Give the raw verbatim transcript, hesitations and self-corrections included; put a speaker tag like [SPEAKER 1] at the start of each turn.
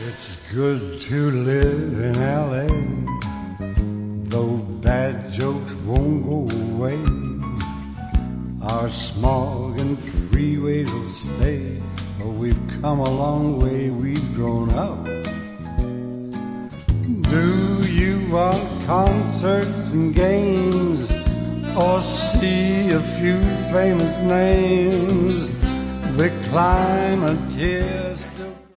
[SPEAKER 1] It's good to live in L A, though bad jokes won't go away. Our smog and freeways will stay, but we've come a long way, we've grown up. Do you want concerts and games, or see a few famous names? The climate here's